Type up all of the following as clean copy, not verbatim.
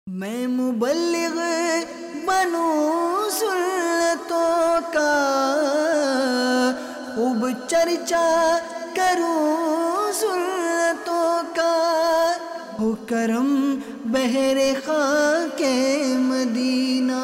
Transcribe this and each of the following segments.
میں مبلغ بنوں سنتوں کا، خوب چرچا کروں سنتوں کا، ہو کرم بہر خاک مدینہ۔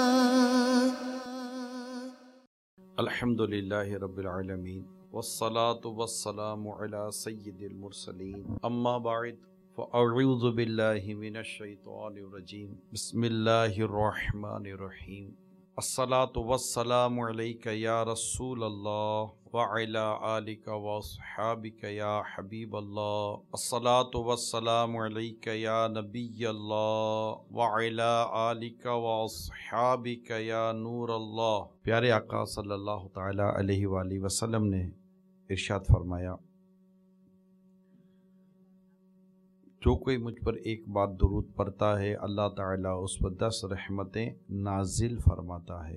الحمدللہ رب العالمین والصلاة والسلام علی سید المرسلین، اما بعد فاعوذ باللہ من الشیطان الرجیم، بسم اللہ الرحمن الرحیم۔ الصلاة والسلام علیک یا رسول اللہ وعلی آلک واصحابک یا حبیب اللہ، الصلاة والسلام علیک یا نبی اللہ وعلی آلک واصحابک یا نور اللہ۔ پیارے آقا صلی اللہ تعالی علیہ وآلہ وسلم نے ارشاد فرمایا، جو کوئی مجھ پر ایک بار درود پڑھتا ہے اللہ تعالیٰ اس پر 10 رحمتیں نازل فرماتا ہے،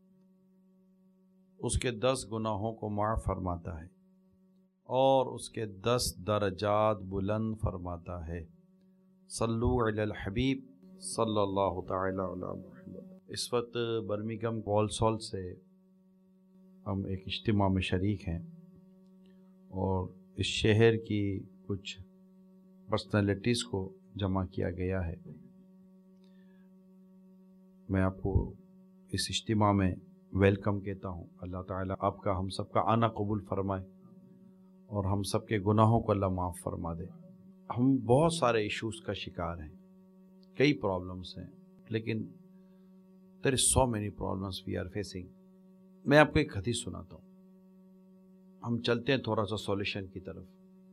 اس کے 10 گناہوں کو معاف فرماتا ہے اور اس کے 10 درجات بلند فرماتا ہے۔ صلو علی الحبیب صلی اللہ تعالیٰ علی محمد۔ اس وقت برمنگھم والسال سے ہم ایک اجتماع میں شریک ہیں اور اس شہر کی کچھ پرسنالٹیز کو جمع کیا گیا ہے۔ میں آپ کو اس اجتماع میں ویلکم کہتا ہوں۔ اللہ تعالیٰ آپ کا ہم سب کا آنا قبول فرمائے اور ہم سب کے گناہوں کو اللہ معاف فرما دے۔ ہم بہت سارے ایشوز کا شکار ہیں، کئی پرابلمس ہیں، لیکن there is so many problems we are facing۔ میں آپ کو ایک حدیث سناتا ہوں، ہم چلتے ہیں تھوڑا سا سولوشن کی طرف۔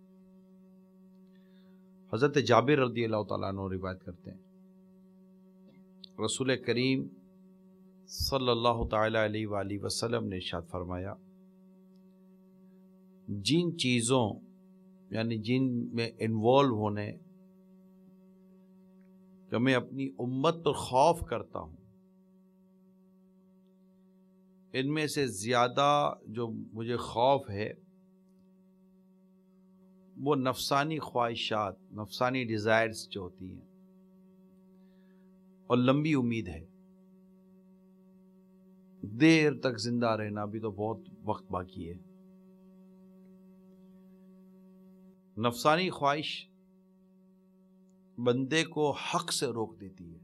حضرت جابر رضی اللہ تعالیٰ عنہ روایت کرتے ہیں، رسول کریم صلی اللہ تعالیٰ علیہ وآلہ وسلم نے ارشاد فرمایا، جن چیزوں یعنی جن میں انوالو ہونے کہ میں اپنی امت پر خوف کرتا ہوں، ان میں سے زیادہ جو مجھے خوف ہے وہ نفسانی خواہشات، نفسانی ڈیزائرز جو ہوتی ہیں، اور لمبی امید ہے، دیر تک زندہ رہنا، ابھی تو بہت وقت باقی ہے۔ نفسانی خواہش بندے کو حق سے روک دیتی ہے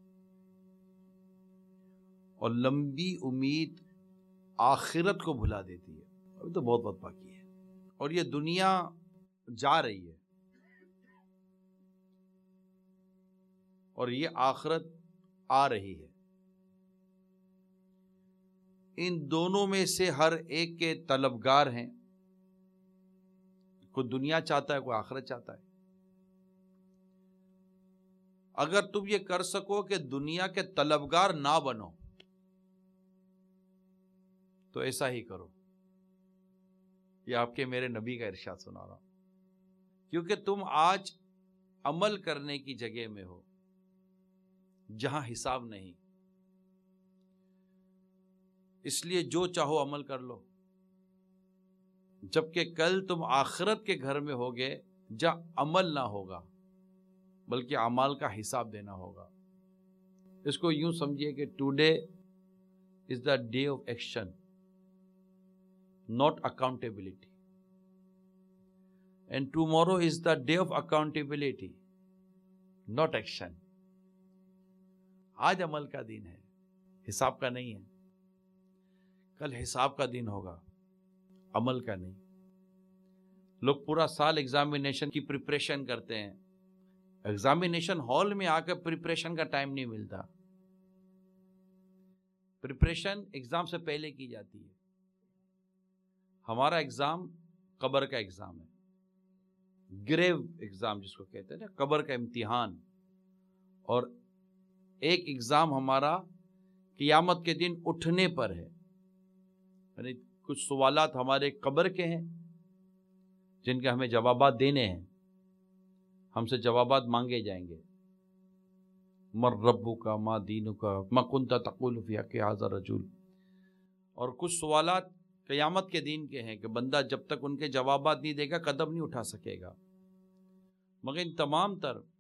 اور لمبی امید آخرت کو بھلا دیتی ہے۔ ابھی تو بہت وقت باقی ہے اور یہ دنیا جا رہی ہے اور یہ آخرت آ رہی ہے۔ ان دونوں میں سے ہر ایک کے طلبگار ہیں، کوئی دنیا چاہتا ہے، کوئی آخرت چاہتا ہے۔ اگر تم یہ کر سکو کہ دنیا کے طلبگار نہ بنو تو ایسا ہی کرو۔ یہ آپ کے میرے نبی کا ارشاد سنا رہا ہوں، کیونکہ تم آج عمل کرنے کی جگہ میں ہو جہاں حساب نہیں، اس لیے جو چاہو عمل کر لو، جبکہ کل تم آخرت کے گھر میں ہوگے جہاں عمل نہ ہوگا بلکہ اعمال کا حساب دینا ہوگا۔ اس کو یوں سمجھیے کہ today is the day of action, not accountability, and tomorrow is the day of accountability, not action۔ آج عمل کا دن ہے، حساب کا نہیں ہے۔ کل حساب کا دن ہوگا، عمل کا نہیں۔ لوگ پورا سال ایگزامینیشن کی پریپریشن کرتے ہیں، ایگزامینیشن ہال میں آ کر پریپریشن کا ٹائم نہیں ملتا۔ پریپریشن ایگزام سے پہلے کی جاتی ہے۔ ہمارا ایگزام قبر کا ایگزام ہے، گریو ایگزام جس کو کہتے ہیں نا، قبر کا امتحان۔ اور ایک ایگزام ہمارا قیامت کے دن اٹھنے پر ہے، یعنی کچھ سوالات ہمارے قبر کے ہیں جن کے ہمیں جوابات دینے ہیں، ہم سے جوابات مانگے جائیں گے۔ من ربک ما دینک ما کنت تقول فی حق ھذا الرجل۔ اور کچھ سوالات قیامت کے دن کے ہیں کہ بندہ جب تک ان کے جوابات نہیں دے گا قدم نہیں اٹھا سکے گا۔ مگر ان تمام تر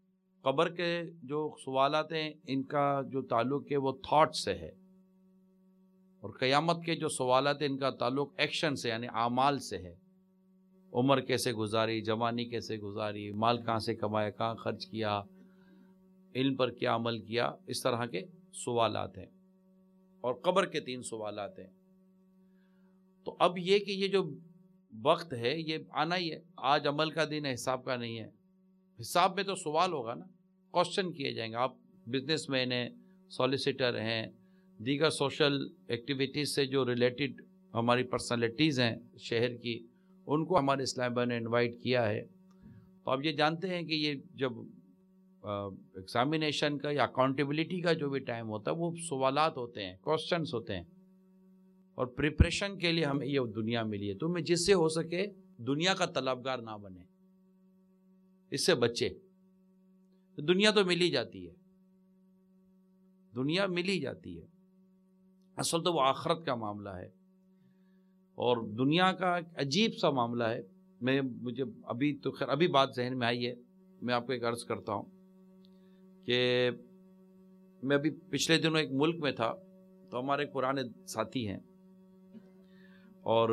قبر کے جو سوالات ہیں ان کا جو تعلق ہے وہ تھاٹ سے ہے، اور قیامت کے جو سوالات ہیں ان کا تعلق ایکشن سے یعنی اعمال سے ہے۔ عمر کیسے گزاری، جوانی کیسے گزاری، مال کہاں سے کمایا، کہاں خرچ کیا، علم پر کیا عمل کیا، اس طرح کے سوالات ہیں، اور قبر کے 3 سوالات ہیں۔ تو اب یہ کہ یہ جو وقت ہے یہ آنا ہی ہے، آج عمل کا دن ہے، حساب کا نہیں ہے۔ حساب میں تو سوال ہوگا نا، کوشچن کیے جائیں گے۔ آپ بزنس مین ہیں، سولیسیٹر ہیں، دیگر سوشل ایکٹیویٹیز سے جو ریلیٹڈ ہماری پرسنالٹیز ہیں شہر کی، ان کو ہمارے اسلام بھائی نے انوائٹ کیا ہے۔ تو آپ یہ جانتے ہیں کہ یہ جب ایگزامینیشن کا یا اکاؤنٹیبلٹی کا جو بھی ٹائم ہوتا ہے وہ سوالات ہوتے ہیں، کوشچنس ہوتے ہیں، اور پریپریشن کے لیے ہمیں یہ دنیا ملی ہے۔ تو میں جس سے ہو سکے دنیا کا طلبگار نہ بنے، اس سے بچے۔ دنیا تو مل ہی جاتی ہے، دنیا مل ہی جاتی ہے، اصل تو وہ آخرت کا معاملہ ہے، اور دنیا کا ایک عجیب سا معاملہ ہے۔ مجھے ابھی تو خیر ابھی بات ذہن میں آئی ہے، میں آپ کو ایک عرض کرتا ہوں کہ میں ابھی پچھلے دنوں ایک ملک میں تھا، تو ہمارے ایک پرانے ساتھی ہیں، اور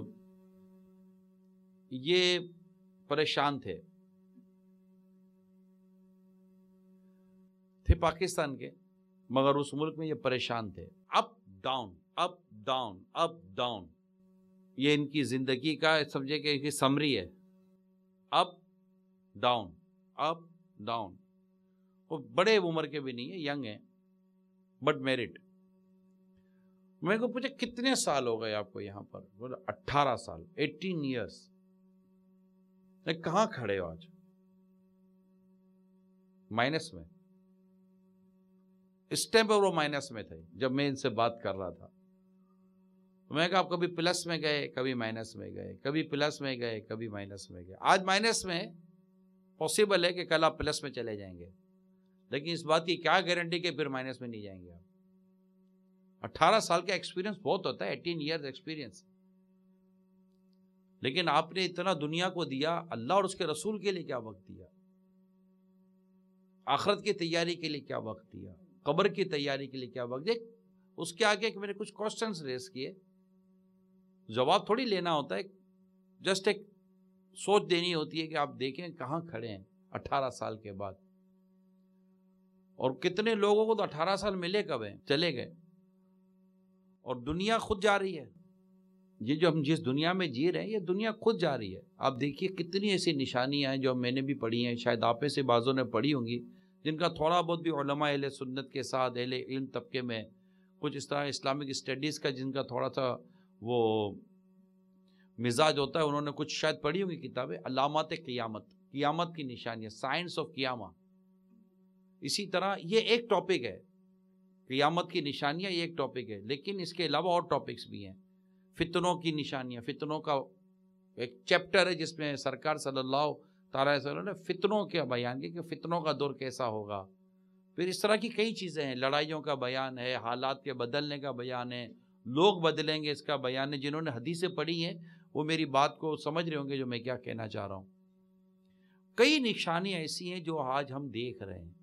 یہ پریشان تھے پاکستان کے، مگر اس ملک میں یہ پریشان تھے۔ Up down up down up down, یہ ان کی زندگی کا سمجھے کہ ان کی سمری ہے، اپ ڈاؤن اپ ڈاؤن۔ وہ بڑے عمر کے بھی نہیں ہیں، ینگ ہیں بٹ میرڈ۔ میں کو پوچھا کتنے سال ہو گئے آپ کو یہاں پر؟ بولا 18 سال، 18 ایئرس۔ کہاں کھڑے ہو آج؟ مائنس میں۔ اس ٹائم پر وہ مائنس میں تھے جب میں ان سے بات کر رہا تھا۔ میں کہا آپ کبھی پلس میں گئے، کبھی مائنس میں گئے، کبھی پلس میں گئے، کبھی مائنس میں گئے۔ آج مائنس میں، پاسبل ہے کہ کل آپ پلس میں چلے جائیں گے، لیکن اس بات کی کیا گارنٹی کہ پھر مائنس میں نہیں جائیں گے آپ؟ 18 سال کا ایکسپیرینس بہت ہوتا ہے، 18 ایئرز ایکسپیرینس، لیکن آپ نے اتنا دنیا کو دیا، اللہ اور اس کے رسول کے لیے کیا وقت دیا؟ آخرت کی تیاری کے لیے کیا وقت دیا؟ قبر کی تیاری کے لیے کیا وقت دیا؟ اس کے آگے میں نے کچھ کوسچنز ریز کیے، جواب تھوڑی لینا ہوتا ہے، جسٹ ایک سوچ دینی ہوتی ہے کہ آپ دیکھیں کہاں کھڑے ہیں 18 سال کے بعد۔ اور کتنے لوگوں کو تو 18 سال ملے کب ہیں، چلے گئے، اور دنیا خود جا رہی ہے۔ یہ جو ہم جس دنیا میں جی رہے ہیں، یہ دنیا خود جا رہی ہے۔ آپ دیکھیے کتنی ایسی نشانیاں ہیں جو میں نے بھی پڑھی ہیں، شاید آپ میں سے بعضوں نے پڑھی ہوں گی، جن کا تھوڑا بہت بھی علماء اہل سنت کے ساتھ اہل علم طبقے میں کچھ اس طرح اسلامک اسٹڈیز کا جن کا تھوڑا سا وہ مزاج ہوتا ہے، انہوں نے کچھ شاید پڑھی ہوں گی کتابیں، علامات قیامت، قیامت کی نشانیاں، سائنس آف قیامہ۔ اسی طرح یہ ایک ٹاپک ہے، قیامت کی نشانیاں، یہ ایک ٹاپک ہے، لیکن اس کے علاوہ اور ٹاپکس بھی ہیں۔ فتنوں کی نشانیاں، فتنوں کا ایک چیپٹر ہے جس میں سرکار صلی اللہ تعالیٰ علیہ وسلم نے فتنوں کا بیان کیا کہ فتنوں کا دور کیسا ہوگا۔ پھر اس طرح کی کئی چیزیں ہیں، لڑائیوں کا بیان ہے، حالات کے بدلنے کا بیان ہے، لوگ بدلیں گے اس کا بیان ہے۔ جنہوں نے حدیثیں پڑھی ہیں وہ میری بات کو سمجھ رہے ہوں گے جو میں کیا کہنا چاہ رہا ہوں۔ کئی نشانیاں ایسی ہیں جو آج ہم دیکھ رہے ہیں،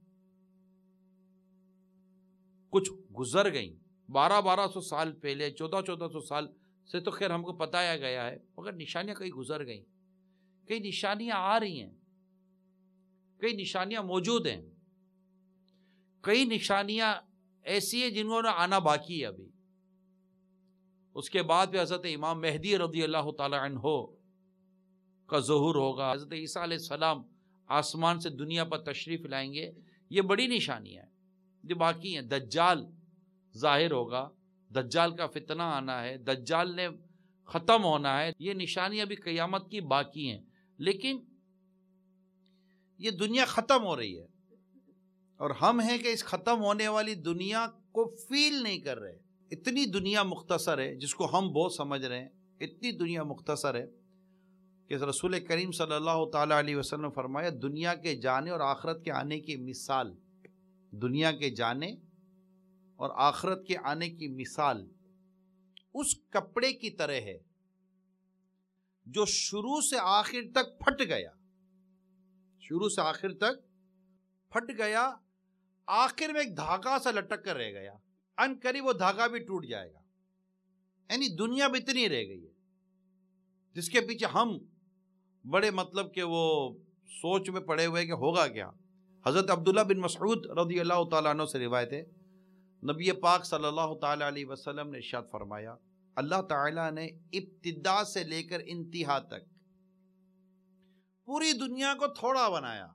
کچھ گزر گئیں 1200 سال پہلے، 1400 سال سے تو خیر ہم کو بتایا گیا ہے، مگر نشانیاں کئی گزر گئیں، کئی نشانیاں آ رہی ہیں، کئی نشانیاں موجود ہیں، کئی نشانیاں ایسی ہیں جنہوں نے آنا باقی ہے ابھی۔ اس کے بعد بھی حضرت امام مہدی رضی اللہ تعالی عنہ کا ظہور ہوگا، حضرت عیسیٰ علیہ السلام آسمان سے دنیا پر تشریف لائیں گے، یہ بڑی نشانیاں ہیں جو باقی ہیں۔ دجال ظاہر ہوگا، دجال کا فتنہ آنا ہے، دجال نے ختم ہونا ہے، یہ نشانیاں بھی قیامت کی باقی ہیں۔ لیکن یہ دنیا ختم ہو رہی ہے، اور ہم ہیں کہ اس ختم ہونے والی دنیا کو فیل نہیں کر رہے۔ اتنی دنیا مختصر ہے جس کو ہم بہت سمجھ رہے ہیں، اتنی دنیا مختصر ہے کہ رسول کریم صلی اللہ تعالیٰ علیہ وسلم نے فرمایا دنیا کے جانے اور آخرت کے آنے کی مثال، دنیا کے جانے اور آخرت کے آنے کی مثال اس کپڑے کی طرح ہے جو شروع سے آخر تک پھٹ گیا، شروع سے آخر تک پھٹ گیا، آخر میں ایک دھاگا سا لٹک کر رہ گیا، ان قریب وہ دھاگا بھی ٹوٹ جائے گا. یعنی دنیا بھی اتنی رہ گئی ہے جس کے پیچھے ہم بڑے مطلب کہ وہ سوچ میں پڑے ہوئے کہ ہوگا کیا. حضرت عبداللہ بن مسعود رضی اللہ تعالیٰ عنہ سے روایت ہے، نبی پاک صلی اللہ تعالیٰ علیہ وسلم نے ارشاد فرمایا، اللہ تعالیٰ نے ابتدا سے لے کر انتہا تک پوری دنیا کو تھوڑا بنایا.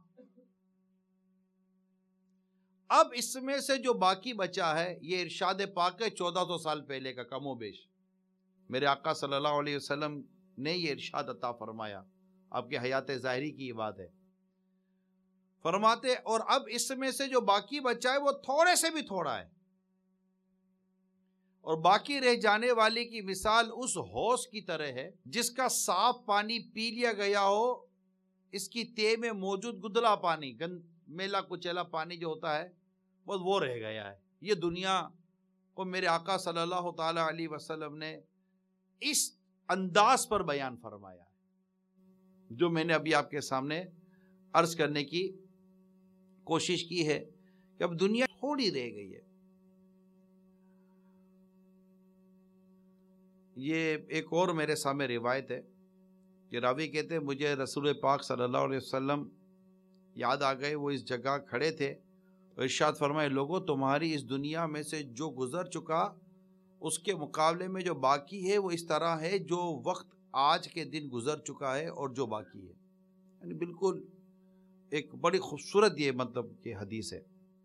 اب اس میں سے جو باقی بچا ہے یہ ارشاد پاک ہے 1400 سال پہلے کا کم و بیش. میرے آقا صلی اللہ علیہ وسلم نے یہ ارشاد عطا فرمایا، آپ کی حیات ظاہری کی یہ بات ہے. فرماتے اور اب اس میں سے جو باقی بچا ہے وہ تھوڑے سے بھی تھوڑا ہے، اور باقی رہ جانے والے کی مثال اس حوض کی طرح ہے جس کا صاف پانی پی لیا گیا ہو، اس کی تہ میں موجود گدلا پانی، میلا کچیلا پانی جو ہوتا ہے بس وہ رہ گیا ہے. یہ دنیا کو میرے آقا صلی اللہ تعالی علیہ وسلم نے اس انداز پر بیان فرمایا ہے جو میں نے ابھی آپ کے سامنے عرض کرنے کی کوشش کی ہے کہ اب دنیا تھوڑی رہ گئی ہے. یہ ایک اور میرے سامنے روایت ہے کہ راوی کہتے ہیں مجھے رسول پاک صلی اللہ علیہ وسلم یاد آ گئے، وہ اس جگہ کھڑے تھے اور ارشاد فرمائے، لوگوں تمہاری اس دنیا میں سے جو گزر چکا اس کے مقابلے میں جو باقی ہے وہ اس طرح ہے جو وقت آج کے دن گزر چکا ہے اور جو باقی ہے. یعنی بالکل ایک بڑی خوبصورت یہ مطلب کہ حدیث ہے.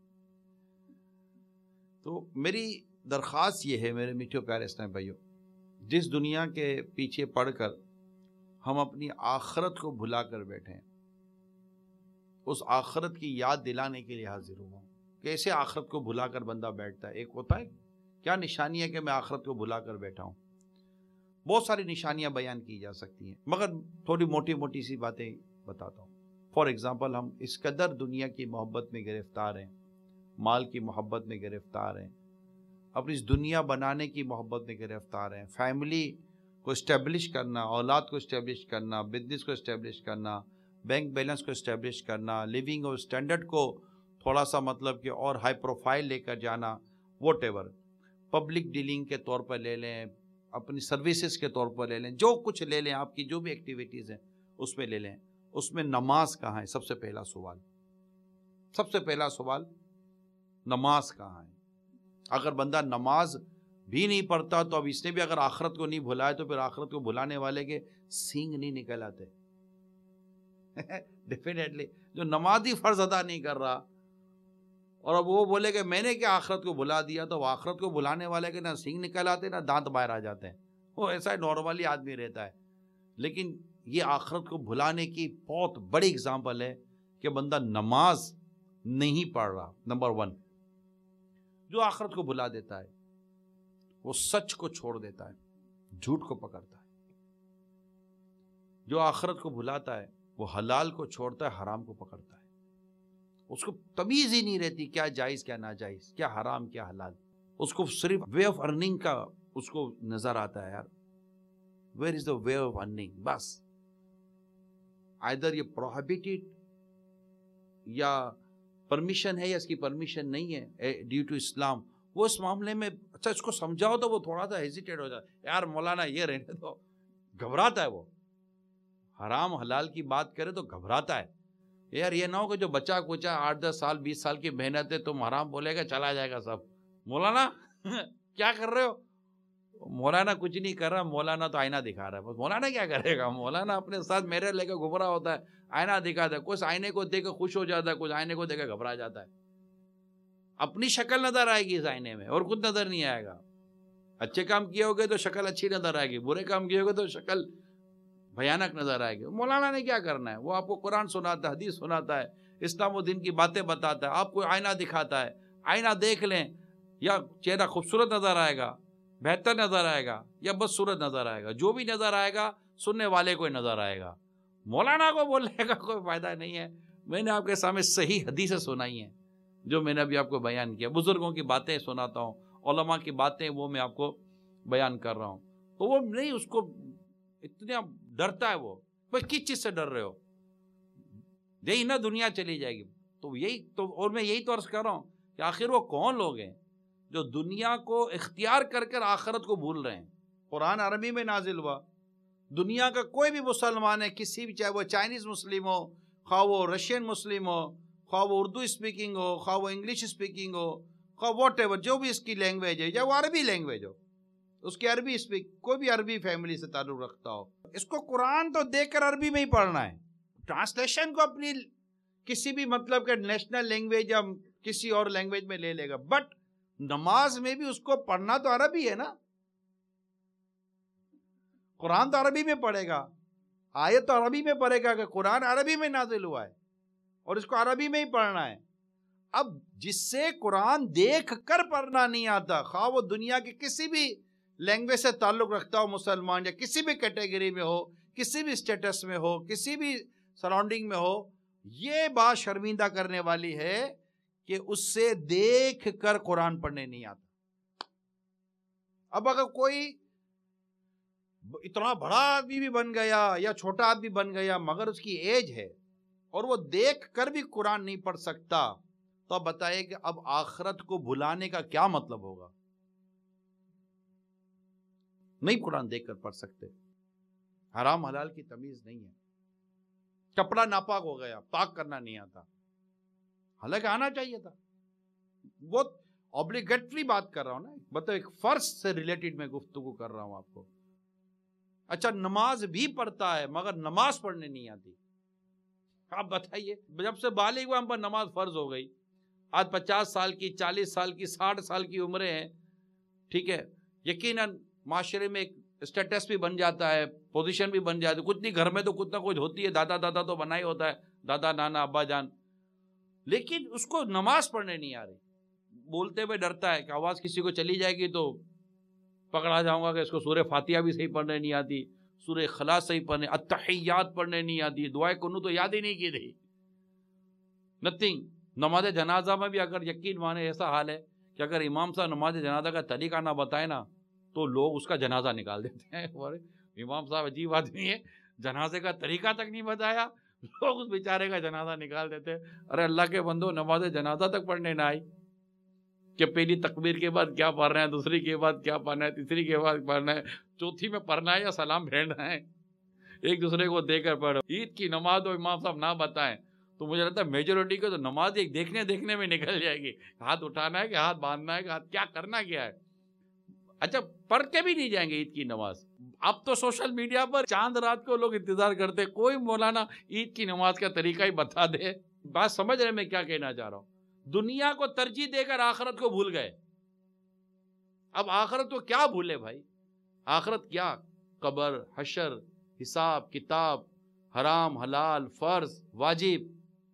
تو میری درخواست یہ ہے میرے میٹھے پیارے اسلام بھائیوں، جس دنیا کے پیچھے پڑ کر ہم اپنی آخرت کو بھلا کر بیٹھے ہیں، اس آخرت کی یاد دلانے کے لیے حاضر ہوا ہوں. کیسے آخرت کو بھلا کر بندہ بیٹھتا ہے؟ ایک ہوتا ہے کیا نشانی ہے کہ میں آخرت کو بھلا کر بیٹھا ہوں. بہت ساری نشانیاں بیان کی جا سکتی ہیں، مگر تھوڑی موٹی موٹی سی باتیں بتاتا ہوں. فار ایگزامپل، ہم اس قدر دنیا کی محبت میں گرفتار ہیں، مال کی محبت میں گرفتار ہیں، اپنی اس دنیا بنانے کی محبت میں گرفتار ہیں، فیملی کو اسٹیبلش کرنا، اولاد کو اسٹیبلش کرنا، بزنس کو اسٹیبلش کرنا، بینک بیلنس کو اسٹیبلش کرنا، لیونگ اور اسٹینڈرڈ کو تھوڑا سا مطلب کہ اور ہائی پروفائل لے کر جانا، واٹ ایور، پبلک ڈیلنگ کے طور پر لے لیں، اپنی سروسز کے طور پر لے لیں، جو کچھ لے لیں، آپ کی جو بھی ایکٹیویٹیز ہیں اس میں لے لیں. اس میں نماز کہاں ہے؟ سب سے پہلا سوال، سب سے پہلا سوال نماز کہاں ہے؟ اگر بندہ نماز بھی نہیں پڑھتا تو اب اس نے بھی اگر آخرت کو نہیں بھلائے تو پھر آخرت کو بھلانے والے کے سینگ نہیں نکل آتے. ڈیفینیٹلی جو نمازی فرض ادا نہیں کر رہا اور اب وہ بولے کہ میں نے کیا آخرت کو بھلا دیا، تو وہ آخرت کو بھلانے والے کے نہ سینگ نکل آتے نہ دانت باہر آ جاتے ہیں. وہ ایسا نارملی آدمی رہتا ہے. لیکن یہ آخرت کو بھلانے کی بہت بڑی اگزامپل ہے کہ بندہ نماز نہیں پڑھ رہا. نمبر 1 جو آخرت کو بھلا دیتا ہے وہ سچ کو چھوڑ دیتا ہے، جھوٹ کو پکڑتا ہے. جو آخرت کو بھلاتا ہے وہ حلال کو چھوڑتا ہے، حرام کو پکڑتا ہے. اس کو تمیز ہی نہیں رہتی کیا جائز کیا ناجائز، کیا حرام کیا حلال. اس کو صرف وے آف ارننگ کا اس کو نظر آتا ہے. یار where is the way of earning, بس آئدر یہ پروہیبٹڈ یا پرمیشن ہے یا اس کی پرمیشن نہیں ہے ڈیو ٹو اسلام. وہ اس معاملے میں اچھا اس کو سمجھاؤ تو وہ تھوڑا سا ہیزیٹیٹ ہو جاتا ہے، یار مولانا یہ رہنے تو، گھبراتا ہے. وہ حرام حلال کی بات کرے تو گھبراتا ہے. یار یہ نہ ہو کہ جو بچہ کچا 8-10 سال 20 سال کی محنت ہے تم حرام بولے گا چلا جائے گا سب. مولانا کیا کر رہے ہو؟ مولانا کچھ نہیں کر رہا، مولانا تو آئینہ دکھا رہا ہے. بس مولانا کیا کرے گا؟ مولانا اپنے ساتھ میرے لے کے گھوم رہا ہوتا ہے، آئینہ دکھاتا ہے. کچھ آئینے کو دیکھ کے خوش ہو جاتا ہے، کچھ آئینے کو دیکھ کے گھبرا جاتا ہے. اپنی شکل نظر آئے گی اس آئینے میں اور کچھ نظر نہیں آئے گا. اچھے کام کیے ہوگے تو شکل اچھی نظر آئے گی، برے کام کیے ہوگے تو شکل بھیانک نظر آئے گی. مولانا نے کیا کرنا ہے؟ وہ آپ کو قرآن سناتا ہے، حدیث سناتا ہے، اسلام و دین کی باتیں بتاتا ہے، آپ کو آئینہ دکھاتا ہے. آئینہ دیکھ لیں، یا چہرہ خوبصورت نظر آئے گا، بہتر نظر آئے گا، یا بدصورت نظر آئے گا. جو بھی نظر آئے گا سننے والے کو نظر آئے گا. مولانا کو بولنے کا کوئی فائدہ نہیں ہے. میں نے آپ کے سامنے صحیح حدیثیں سنائی ہیں جو میں نے ابھی آپ کو بیان کیا. بزرگوں کی باتیں سناتا ہوں، علماء کی باتیں وہ میں آپ کو بیان کر رہا ہوں. تو وہ نہیں، اس کو اتنا ڈرتا ہے. وہ بھائی کس چیز سے ڈر رہے ہو؟ یہی نا دنیا چلی جائے گی. تو یہی تو، اور میں یہی تو عرض کر رہا ہوں کہ آخر وہ کون لوگ ہیں جو دنیا کو اختیار کر کر آخرت کو بھول رہے ہیں؟ قرآن عربی میں نازل ہوا، دنیا کا کوئی بھی مسلمان ہے، کسی بھی، چاہے وہ چائنیز مسلم ہو، خواہ وہ رشین مسلم ہو، خواہ وہ اردو اسپیکنگ ہو، خواہ وہ انگلش اسپیکنگ ہو، خواہ واٹ ایور، جو بھی اس کی لینگویج ہے، یا وہ عربی لینگویج ہو، اس کی عربی کوئی بھی عربی فیملی سے تعلق رکھتا ہو، اس کو قرآن تو دیکھ کر عربی میں ہی پڑھنا ہے، ٹرانسلیشن کو اپنی کسی بھی مطلب کہ نیشنل لینگویج یا کسی اور لینگویج میں لے لے گا، بٹ نماز میں بھی اس کو پڑھنا تو عربی ہے نا، قرآن تو عربی میں پڑھے گا، آیت تو عربی میں پڑھے گا کہ قرآن عربی میں نازل ہوا ہے اور اس کو عربی میں ہی پڑھنا ہے۔ اب جس سے قرآن دیکھ کر پڑھنا نہیں آتا، خواہ وہ دنیا کی کسی بھی لینگویج سے تعلق رکھتا ہو مسلمان، یا کسی بھی کیٹیگری میں ہو، کسی بھی اسٹیٹس میں ہو، کسی بھی سراؤنڈنگ میں ہو، یہ بات شرمندہ کرنے والی ہے کہ اس سے دیکھ کر قرآن پڑھنے نہیں آتا۔ اب اگر کوئی اتنا بڑا آدمی بھی بن گیا یا چھوٹا آدمی بن گیا مگر اس کی ایج ہے اور وہ دیکھ کر بھی قرآن نہیں پڑھ سکتا، تو اب بتائیے کہ اب آخرت کو بھلانے کا کیا مطلب ہوگا؟ نہیں قرآن دیکھ کر پڑھ سکتے، حرام حلال کی تمیز نہیں ہے، کپڑا ناپاک ہو گیا، پاک کرنا نہیں آتا، حالانکہ آنا چاہیے تھا، بہت اوبلیگیٹری بات کر رہا ہوں نا، مطلب ایک فرض سے ریلیٹڈ میں گفتگو کر رہا ہوں آپ کو۔ اچھا نماز بھی پڑھتا ہے مگر نماز پڑھنے نہیں آتی، آپ بتائیے، جب سے بالغ ہوا ہم پر نماز فرض ہو گئی، آج 50 سال کی، 40 سال کی، 60 سال کی عمریں ہیں، ٹھیک ہے، یقیناً معاشرے میں ایک اسٹیٹس بھی بن جاتا ہے، پوزیشن بھی بن جاتی ہے، کچھ نہیں گھر میں تو کچھ نہ کچھ ہوتی ہے، دادا تو بنا ہی ہوتا ہے، دادا نانا ابا جان، لیکن اس کو نماز پڑھنے نہیں آ رہی، بولتے ہوئے ڈرتا ہے کہ آواز کسی کو چلی جائے گی تو پکڑا جاؤں گا کہ اس کو سورہ فاتحہ بھی صحیح پڑھنے نہیں آتی، سورہ اخلاص صحیح پڑھنے، التحیات پڑھنے نہیں آتی، دعائے کنو تو یاد ہی نہیں کی تھی، نتھنگ۔ نماز جنازہ میں بھی اگر یقین مانے ایسا حال ہے کہ اگر امام صاحب نماز جنازہ کا طریقہ نہ بتائے نا تو لوگ اس کا جنازہ نکال دیتے ہیں، امام صاحب عجیب آدمی ہے، جنازے کا طریقہ تک نہیں بتایا، لوگ اس بیچارے کا جنازہ نکال دیتے ہیں۔ ارے اللہ کے بندو، نماز جنازہ تک پڑھنے نہ آئی کہ پہلی تکبیر کے بعد کیا پڑھ رہے ہیں، دوسری کے بعد کیا پڑھنا ہے، تیسری کے بعد پڑھنا ہے، چوتھی میں پڑھنا ہے یا سلام پھیرنا ہے، ایک دوسرے کو دے کر پڑھو۔ عید کی نماز تو امام صاحب نہ بتائیں تو مجھے لگتا ہے میجورٹی کو تو نماز ایک دیکھنے میں نکل جائے گی، ہاتھ اٹھانا ہے کہ ہاتھ باندھنا ہے کہ ہاتھ کیا کرنا کیا ہے، اچھا پڑھ کے بھی نہیں جائیں گے عید کی نماز۔ اب تو سوشل میڈیا پر چاند رات کو لوگ انتظار کرتے کوئی مولانا عید کی نماز کا طریقہ ہی بتا دے۔ بات سمجھ رہے میں کیا کہنا چاہ رہا ہوں؟ دنیا کو ترجیح دے کر آخرت کو بھول گئے۔ اب آخرت کو کیا بھولے بھائی؟ آخرت کیا؟ قبر، حشر، حساب کتاب، حرام حلال، فرض واجب،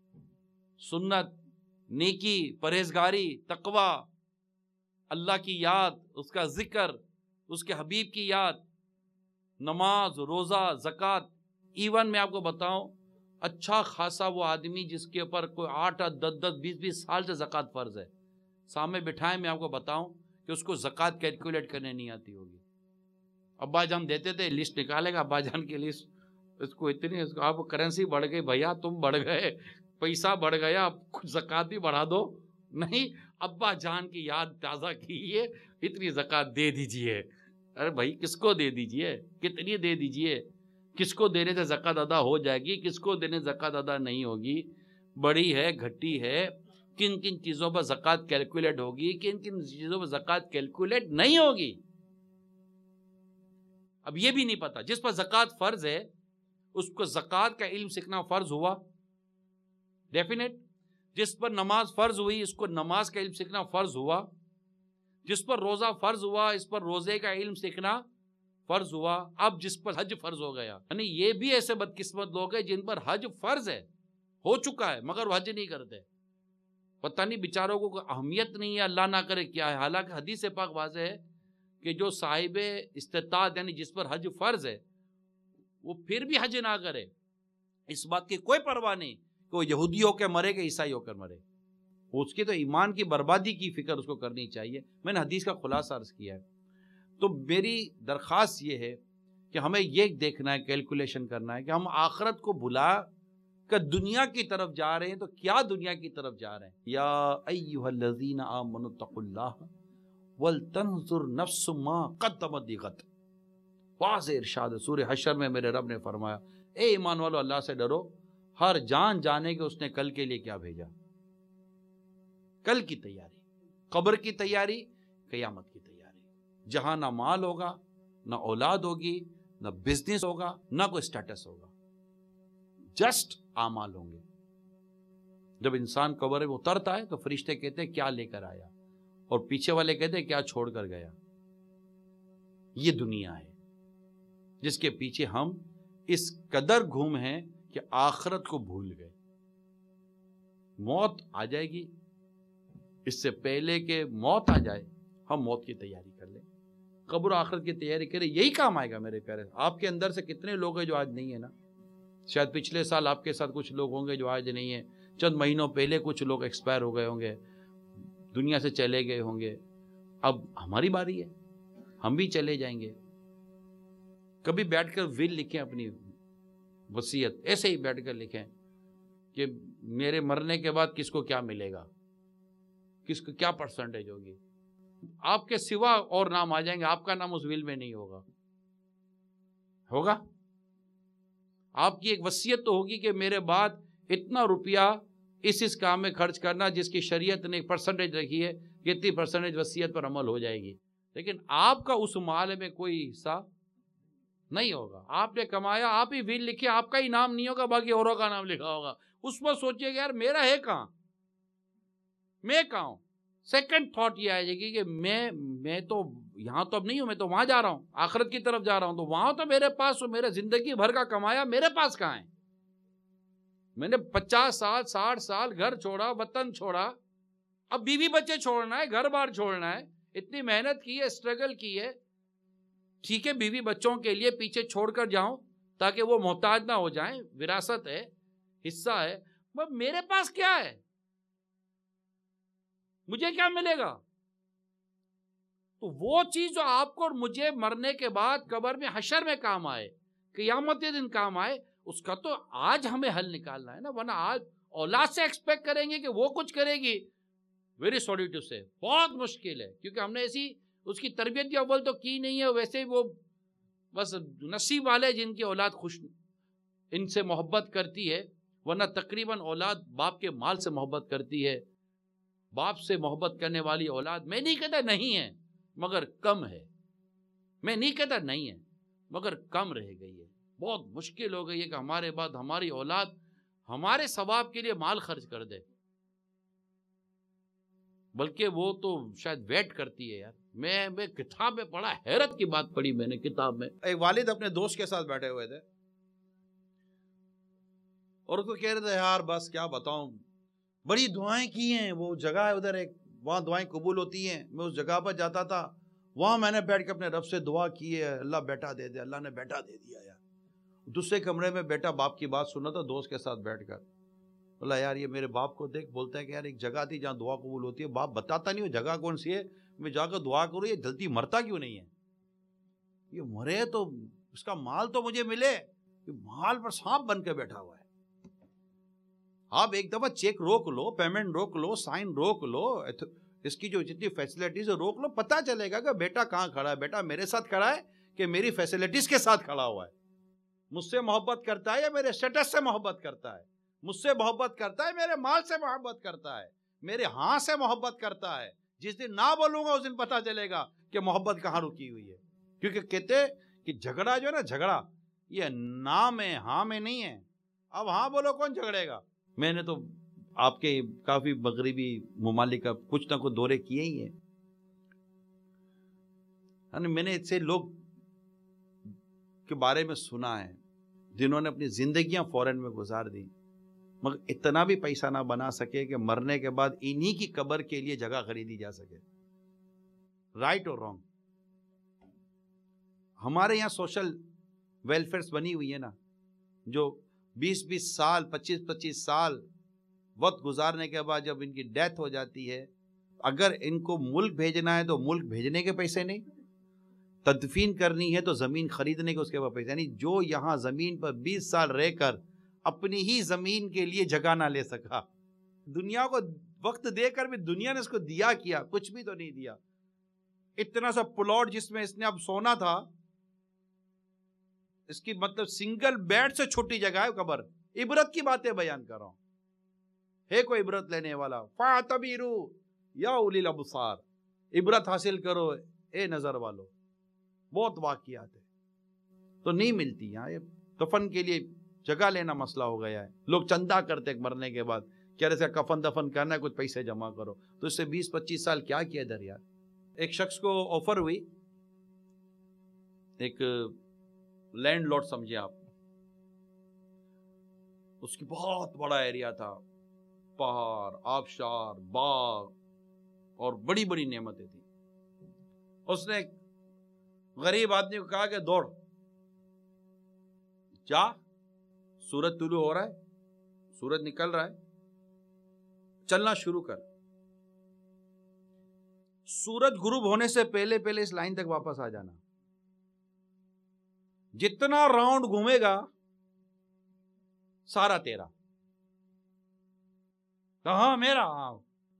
سنت، نیکی، پرہیزگاری، تقوی، اللہ کی یاد، اس کا ذکر، اس کے حبیب کی یاد، نماز، روزہ، زکوٰۃ۔ ایون میں آپ کو بتاؤں، اچھا خاصا وہ آدمی جس کے اوپر کوئی 8 10 10 20 سال سے زکوٰۃ فرض ہے، سامنے بٹھائیں میں آپ کو بتاؤں کہ اس کو زکوٰۃ کیلکولیٹ کرنے نہیں آتی ہوگی۔ ابا جان دیتے تھے، لسٹ نکالے گا ابا جان کی لسٹ، اس کو اتنی، اس کو آپ کرنسی بڑھ گئی بھیا، تم بڑھ گئے، پیسہ بڑھ گیا، اب کچھ زکوٰۃ بھی بڑھا دو، نہیں ابا جان کی یاد تازہ کیجیے، اتنی زکوٰۃ دے دیجیے۔ ارے بھائی کس کو دے دیجیے، کتنی دے دیجیے، کس کو دینے سے زکوٰۃ ادا ہو جائے گی، کس کو دینے سے زکوٰۃ ادا نہیں ہوگی، بڑی ہے گھٹی ہے، کن کن چیزوں پر زکوٰۃ کیلکولیٹ ہوگی، کن کن چیزوں پر زکوٰۃ کیلکولیٹ نہیں ہوگی، اب یہ بھی نہیں پتا۔ جس پر زکوٰۃ فرض ہے اس کو زکوٰۃ کا علم سیکھنا فرض ہوا ڈیفینیٹ، جس پر نماز فرض ہوئی اس کو نماز کا علم سیکھنا فرض ہوا، جس پر روزہ فرض ہوا اس پر روزے کا علم سیکھنا فرض ہوا، اب جس پر حج فرض ہو گیا، یعنی یہ بھی ایسے بدقسمت لوگ ہیں جن پر حج فرض ہے، ہو چکا ہے مگر وہ حج نہیں کرتے، پتہ نہیں بیچاروں کو کوئی اہمیت نہیں ہے، اللہ نہ کرے کیا ہے، حالانکہ حدیث پاک واضح ہے کہ جو صاحب استطاعت یعنی جس پر حج فرض ہے وہ پھر بھی حج نہ کرے، اس بات کی کوئی پرواہ نہیں کہ وہ یہودی ہو کے مرے کہ عیسائی ہو کر مرے، اس کی تو ایمان کی بربادی کی فکر اس کو کرنی چاہیے۔ میں نے حدیث کا خلاصہ عرض کیا ہے، تو میری درخواست یہ ہے کہ ہمیں یہ دیکھنا ہے، کیلکولیشن کرنا ہے کہ ہم آخرت کو بھلا کہ دنیا کی طرف جا رہے ہیں تو کیا دنیا کی طرف جا رہے ہیں؟ یا ایھا الذین آمنوا اتقوا اللہ ولتنظر نفس ما قدمت لغد. واضح ارشاد ہے سورہ حشر میں میرے رب نے فرمایا اے ایمان والو اللہ سے ڈرو، ہر جان جانے کہ اس نے کل کے لیے کیا بھیجا. کل کی تیاری، قبر کی تیاری، قیامت کی تیاری، جہاں نہ مال ہوگا، نہ اولاد ہوگی، نہ بزنس ہوگا، نہ کوئی سٹیٹس ہوگا، جسٹ اعمال ہوں گے. جب انسان قبر میں اترتا ہے تو فرشتے کہتے ہیں کیا لے کر آیا، اور پیچھے والے کہتے ہیں کیا چھوڑ کر گیا. یہ دنیا ہے جس کے پیچھے ہم اس قدر گھوم ہیں کہ آخرت کو بھول گئے. موت آ جائے گی، اس سے پہلے کہ موت آ جائے ہم موت کی تیاری کر لیں، قبر و آخرت کی تیاری کریں. یہی کام آئے گا میرے پیارے. آپ کے اندر سے کتنے لوگ ہیں جو آج نہیں ہیں نا؟ شاید پچھلے سال آپ کے ساتھ کچھ لوگ ہوں گے جو آج نہیں ہیں، چند مہینوں پہلے کچھ لوگ ایکسپائر ہو گئے ہوں گے، دنیا سے چلے گئے ہوں گے. اب ہماری باری ہے، ہم بھی چلے جائیں گے. کبھی بیٹھ کر ول لکھیں اپنی وصیت، ایسے ہی بیٹھ کر لکھیں کہ میرے مرنے کے بعد کس کو کیا ملے گا، کس کو کیا پرسنٹیج ہوگی. آپ کے سوا اور نام آ جائیں گے، آپ کا نام اس ول میں نہیں ہوگا. ہوگا آپ کی ایک وصیت تو ہوگی کہ میرے بعد اتنا روپیہ اس کام میں خرچ کرنا جس کی شریعت نے ایک پرسنٹیج رکھی ہے کہ اتنی پرسنٹیج وصیت پر عمل ہو جائے گی. لیکن آپ کا اس مال میں کوئی حصہ نہیں ہوگا. آپ نے کمایا، آپ ہی ول لکھے، آپ کا ہی نام نہیں ہوگا، باقی اوروں کا نام لکھا ہوگا. اس پر سوچئے کہ یار میرا ہے کہاں، میں کہاں ہوں. سیکنڈ تھاٹ یہ آئے گی کہ میں تو یہاں تو اب نہیں ہوں، میں تو وہاں جا رہا ہوں، آخرت کی طرف جا رہا ہوں. تو وہاں تو میرے پاس میرے زندگی بھر کا کمایا میرے پاس کہاں ہے؟ میں نے 50 سال 60 سال گھر چھوڑا، وطن چھوڑا، اب بیوی بچے چھوڑنا ہے، گھر بار چھوڑنا ہے. اتنی محنت کی ہے، اسٹرگل کی ہے. ٹھیک ہے بیوی بچوں کے لیے پیچھے چھوڑ کر جاؤں تاکہ وہ محتاج نہ ہو جائیں، وراثت ہے، حصہ ہے. میرے پاس کیا ہے؟ مجھے کیا ملے گا؟ تو وہ چیز جو آپ کو اور مجھے مرنے کے بعد قبر میں حشر میں کام آئے، قیامت کے دن کام آئے، اس کا تو آج ہمیں حل نکالنا ہے نا. ورنہ آج اولاد سے ایکسپیکٹ کریں گے کہ وہ کچھ کرے گی، ویری سوری ٹو سے بہت مشکل ہے. کیونکہ ہم نے ایسی اس کی تربیت بھی اول تو کی نہیں ہے. ویسے ہی وہ بس نصیب والے جن کی اولاد خوش ان سے محبت کرتی ہے. ورنہ تقریباً اولاد باپ کے مال سے محبت کرتی ہے. باپ سے محبت کرنے والی اولاد میں نہیں کہتا نہیں ہے مگر کم ہے، میں نہیں کہتا نہیں ہے مگر کم رہ گئی ہے. بہت مشکل ہو گئی ہے کہ ہمارے بعد ہماری اولاد ہمارے ثواب کے لیے مال خرچ کر دے، بلکہ وہ تو شاید ویٹ کرتی ہے. یار میں کتاب میں پڑھا، حیرت کی بات پڑھی میں نے کتاب میں. ایک والد اپنے دوست کے ساتھ بیٹھے ہوئے تھے اور اس کو کہہ رہے تھے یار بس کیا بتاؤں، بڑی دعائیں کی ہیں، وہ جگہ ہے ادھر ایک، وہاں دعائیں قبول ہوتی ہیں. میں اس جگہ پر جاتا تھا، وہاں میں نے بیٹھ کے اپنے رب سے دعا کی ہے، اللہ بیٹا دے دے. اللہ نے بیٹا دے دیا. یار دوسرے کمرے میں بیٹا باپ کی بات سنا تھا دوست کے ساتھ بیٹھ کر. بولا یار یہ میرے باپ کو دیکھ، بولتا ہے کہ یار ایک جگہ تھی جہاں دعا قبول ہوتی ہے. باپ بتاتا نہیں وہ جگہ کون سی ہے، میں جا کر دعا کروں، یہ جلدی مرتا کیوں نہیں ہے؟ یہ مرے تو اس کا مال تو مجھے ملے، یہ مال پر سانپ بن کے بیٹھا ہوا ہے. آپ ایک دفعہ چیک روک لو، پیمنٹ روک لو، سائن روک لو، اس کی جو جتنی فیسلٹیز ہے روک لو، پتہ چلے گا کہ بیٹا کہاں کھڑا ہے. بیٹا میرے ساتھ کھڑا ہے کہ میری فیسلٹیز کے ساتھ کھڑا ہوا ہے؟ مجھ سے محبت کرتا ہے یا میرے اسٹیٹس سے محبت کرتا ہے؟ مجھ سے محبت کرتا ہے، میرے مال سے محبت کرتا ہے، میرے ہاں سے محبت کرتا ہے؟ جس دن نہ بولوں گا اس دن پتہ چلے گا کہ محبت کہاں رکی ہوئی ہے. کیونکہ کہتے کہ جھگڑا جو ہے نا، جھگڑا یہ نام ہے، ہاں میں نہیں ہے. اب ہاں بولو کون جھگڑے گا؟ میں نے تو آپ کے کافی مغربی ممالک کا کچھ نہ کچھ دورے کیے ہی ہیں. میں نے ایسے لوگ کے بارے میں سنا ہے جنہوں نے اپنی زندگیاں فورن میں گزار دی مگر اتنا بھی پیسہ نہ بنا سکے کہ مرنے کے بعد انہی کی قبر کے لیے جگہ خریدی جا سکے. رائٹ اور رانگ؟ ہمارے یہاں سوشل ویلفیئرز بنی ہوئی ہے نا، جو 20-20 سال 25-25 سال وقت گزارنے کے بعد جب ان کی ڈیتھ ہو جاتی ہے، اگر ان کو ملک بھیجنا ہے تو ملک بھیجنے کے پیسے نہیں، تدفین کرنی ہے تو زمین خریدنے کے اس کے بعد پیسے نہیں. جو یہاں زمین پر 20 سال رہ کر اپنی ہی زمین کے لیے جگہ نہ لے سکا. دنیا کو وقت دے کر بھی دنیا نے اس کو دیا کیا؟ کچھ بھی تو نہیں دیا. اتنا سا پلاٹ جس میں اس نے اب سونا تھا، اس کی مطلب سنگل بیڈ سے چھوٹی جگہ ہے قبر. عبرت کی باتیں بیان کر رہا ہوں. ہے کوئی عبرت لینے والا؟ فَاعْتَبِرُوا یا اولی الابصار، عبرت حاصل کرو اے نظر والو. بہت واقعات ہے تو نہیں ملتی. یہاں یہ دفن کے لیے جگہ لینا مسئلہ ہو گیا ہے. لوگ چندہ کرتے مرنے کے بعد، کیا ایسا کفن دفن کرنا ہے، کچھ پیسے جمع کرو. تو اس سے 20-25 سال کیا کیا ادھر یار. ایک شخص کو آفر ہوئی، ایک لینڈ لارڈ سمجھے آپ، اس کی بہت بڑا ایریا تھا، پہاڑ، آبشار، باغ اور بڑی بڑی نعمتیں تھیں. اس نے غریب آدمی کو کہا کہ دوڑ جا، سورج طلوع ہو رہا ہے، سورج نکل رہا ہے، چلنا شروع کر. سورج غروب ہونے سے پہلے پہلے اس لائن تک واپس آ جانا. جتنا راؤنڈ گھومے گا سارا تیرا. کہاں میرا؟ ہاں.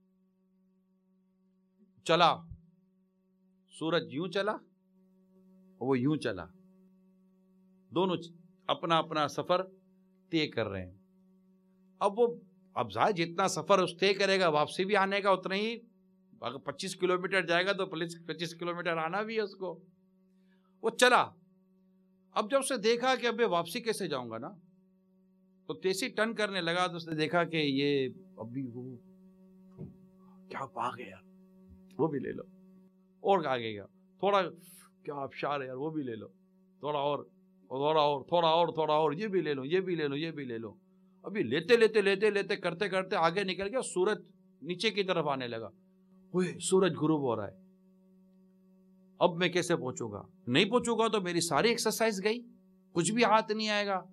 چلا، سورج یوں چلا، وہ یوں چلا، دونوں اپنا اپنا سفر طے کر رہے ہیں. اب ظاہر جتنا سفر اس طے کرے گا واپسی بھی آنے کا اتنا ہی. اگر 25 کلومیٹر جائے گا تو 25 کلومیٹر آنا بھی ہے اس کو. وہ چلا. اب جب اسے دیکھا کہ اب واپسی کیسے جاؤں گا نا، تو تیزی ٹرن کرنے لگا تو اس نے دیکھا کہ یہ ابھی وہ کیا باغ ہے یار، وہ بھی لے لو. اور آگے گیا، تھوڑا کیا آبشار ہے یار، وہ بھی لے لو. تھوڑا اور تھوڑا اور تھوڑا اور تھوڑا اور، یہ بھی لے لو، یہ بھی لے لو، یہ بھی لے لو. ابھی لیتے لیتے لیتے لیتے کرتے کرتے آگے نکل گیا. سورج نیچے کی طرف آنے لگا. سورج غروب ہو رہا ہے. اب میں کیسے پہنچوں گا؟ نہیں پہنچوں گا تو میری ساری ایکسرسائز گئی، کچھ بھی ہاتھ نہیں آئے گا.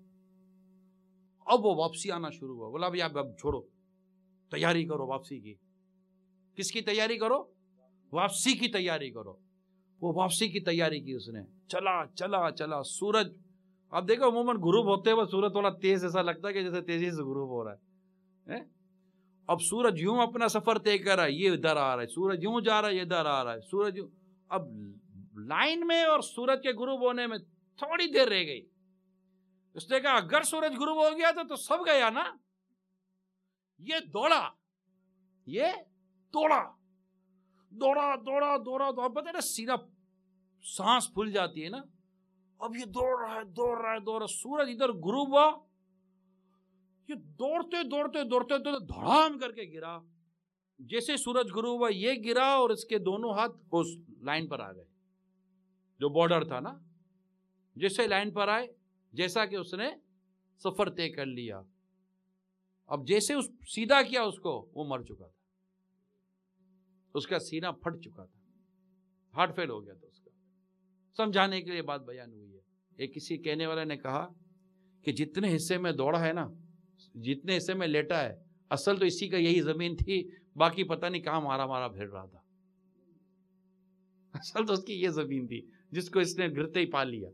اب وہ واپسی آنا شروع ہوا. بولا اب چھوڑو، تیاری کرو واپسی کی. کس کی تیاری کرو؟ واپسی کی تیاری کرو. وہ واپسی کی تیاری کی اس نے. چلا چلا چلا. سورج اب دیکھو عموماً غروب ہوتے ہوئے سورج تھوڑا تیز ایسا لگتا ہے کہ جیسے تیزی سے غروب ہو رہا ہے. اب سورج یوں اپنا سفر طے کر رہا ہے، یہ ادھر آ رہا ہے. سورج یوں جا رہا ہے، یہ ادھر آ رہا ہے. سورج یوں. اب لائن میں اور سورج کے غروب ہونے میں تھوڑی دیر رہ گئی. اس نے کہا اگر سورج غروب ہو گیا تو سب گیا نا. یہ دوڑا، یہ دوڑا دوڑا دوڑا دوڑا. تو اب پتہ ہے نا سیدھا سانس پھول جاتی ہے نا. اب یہ دوڑ رہا ہے دوڑ رہا ہے دوڑ رہا ہے. سورج ادھر غروب ہوا، یہ دوڑتے دوڑتے دوڑتے دوڑتے دھڑام کر کے گرا. جیسے سورج غروب ہوا یہ گرا اور اس کے دونوں ہاتھ اس لائن پر آ گئے جو بارڈر تھا نا. جیسے لائن پر آئے، جیسا کہ اس نے سفر طے کر لیا. اب جیسے اس سیدھا کیا اس کو، وہ مر چکا تھا. اس کا سینہ پھٹ چکا تھا، ہارٹ فیل ہو گیا تھا اس کا. سمجھانے کے لیے بات بیان ہوئی ہے. ایک کسی کہنے والے نے کہا کہ جتنے حصے میں دوڑا ہے نا، جتنے حصے میں لیٹا ہے، اصل تو اسی کا یہی زمین تھی، باقی پتہ نہیں کہاں مارا مارا پھر رہا تھا. اصل تو اس کی یہ زمین تھی جس کو اس نے گرتے ہی پا لیا.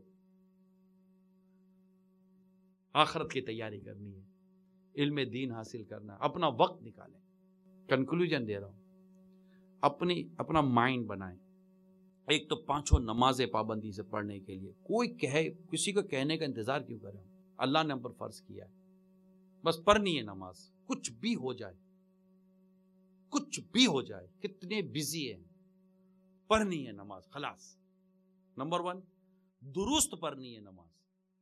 آخرت کی تیاری کرنی ہے، علم دین حاصل کرنا ہے، اپنا وقت نکالیں. کنکلوژن دے رہا ہوں، اپنا مائنڈ بنائیں. ایک تو 5 نمازیں پابندی سے پڑھنے کے لیے. کوئی کسی کو کہنے کا انتظار کیوں کریں؟ اللہ نے ہم پر فرض کیا ہے، بس پڑھنی ہے نماز. کچھ بھی ہو جائے، کچھ بھی ہو جائے، کتنے بزی ہیں، پڑھنی ہے نماز خلاص. نمبر 1 درست پڑھنی ہے نماز.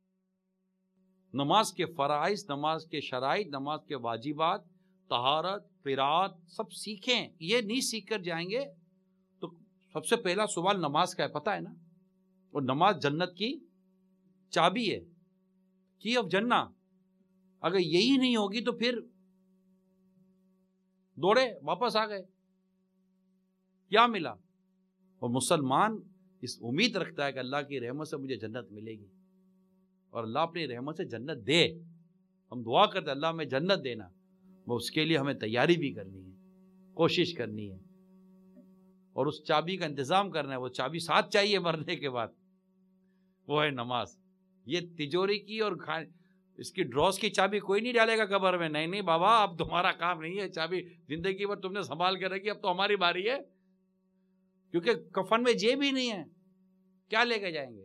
نماز کے فرائض، نماز کے شرائط، نماز کے واجبات، طہارت، قرات سب سیکھیں. یہ نہیں سیکھ کر جائیں گے تو سب سے پہلا سوال نماز کا ہے، پتہ ہے نا. اور نماز جنت کی چابی ہے، کی آف جنہ. اگر یہی نہیں ہوگی تو پھر دوڑے واپس آ گئے، کیا ملا؟ اور مسلمان اس امید رکھتا ہے کہ اللہ کی رحمت سے مجھے جنت ملے گی، اور اللہ اپنی رحمت سے جنت دے. ہم دعا کرتے اللہ میں جنت دینا، وہ اس کے لیے ہمیں تیاری بھی کرنی ہے، کوشش کرنی ہے، اور اس چابی کا انتظام کرنا ہے. وہ چابی ساتھ چاہیے مرنے کے بعد، وہ ہے نماز. یہ تجوری کی اور اس کی ڈراس کی چابی کوئی نہیں ڈالے گا قبر میں. نہیں بابا، اب تمہارا کام نہیں ہے چابی زندگی بھر تم نے سنبھال کے رکھی، اب تو ہماری باری ہے. کیونکہ کفن میں جیب ہی نہیں ہے، کیا لے کے جائیں گے؟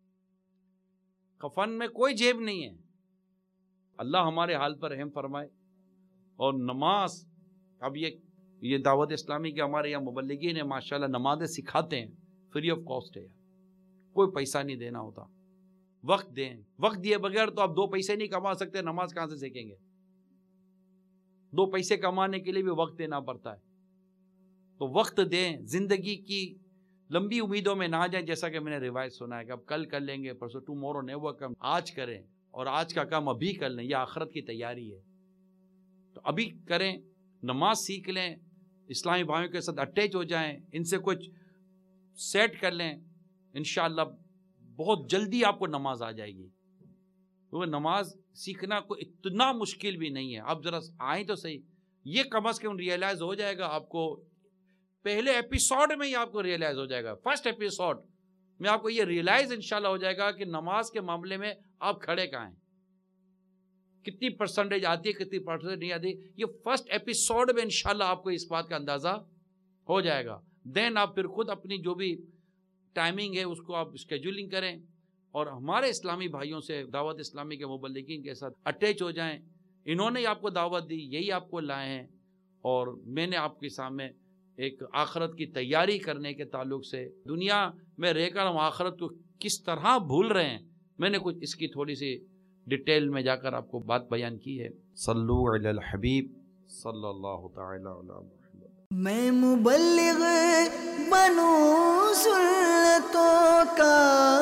کفن میں کوئی جیب نہیں ہے. اللہ ہمارے حال پر رحم فرمائے. اور نماز، اب یہ دعوت اسلامی کے ہمارے یہاں مبلغین ہیں ماشاءاللہ، نمازیں سکھاتے ہیں فری آف کاسٹ ہے، کوئی پیسہ نہیں دینا ہوتا. وقت دیں، وقت دیے بغیر تو آپ 2 پیسے نہیں کما سکتے، نماز کہاں سے سیکھیں گے؟ 2 پیسے کمانے کے لیے بھی وقت دینا پڑتا ہے. تو وقت دیں، زندگی کی لمبی امیدوں میں نہ جائیں. جیسا کہ میں نے روایت سنا ہے کہ اب کل کر لیں گے، پرسوں، ٹمورو نیور کم. آج کریں، اور آج کا کام ابھی کر لیں. یہ آخرت کی تیاری ہے، تو ابھی کریں، نماز سیکھ لیں، اسلامی بھائیوں کے ساتھ اٹیچ ہو جائیں، ان سے کچھ سیٹ کر لیں. انشاءاللہ بہت جلدی آپ کو نماز آ جائے گی. کیونکہ نماز سیکھنا کوئی اتنا مشکل بھی نہیں ہے. آپ ذرا آئیں تو صحیح، یہ کم از کم ریئلائز ہو جائے گا آپ کو. پہلے ایپیسوڈ میں ہی آپ کو ریئلائز ہو جائے گا، فرسٹ ایپیسوڈ میں آپ کو یہ ریئلائز انشاءاللہ ہو جائے گا کہ نماز کے معاملے میں آپ کھڑے کہاں ہیں، کتنی پرسنٹیج آتی ہے، کتنی پرسنٹیج نہیں آتی. یہ فرسٹ ایپیسوڈ میں انشاءاللہ آپ کو اس بات کا اندازہ ہو جائے گا. دین آپ پھر خود اپنی جو بھی ٹائمنگ ہے اس کو آپ اسکیجولنگ کریں، اور ہمارے اسلامی بھائیوں سے، دعوت اسلامی کے مبلغین کے ساتھ اٹیچ ہو جائیں. انہوں نے آپ کو دعوت دی، یہی آپ کو لائے ہیں، اور میں نے آپ کے سامنے ایک آخرت کی تیاری کرنے کے تعلق سے، دنیا میں رہ کر ہم آخرت کو کس طرح بھول رہے ہیں، میں نے کچھ اس کی تھوڑی سی ڈیٹیل میں جا کر آپ کو بات بیان کی ہے. صلو علی الحبیب صلی اللہ تعالی علی محمد. میں مبلغ بنوں سنتوں کا،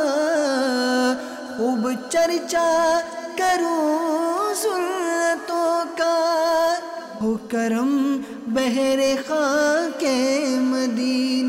خوب چرچا کروں سنتوں کا، ہو کرم بہر خاک مدینہ.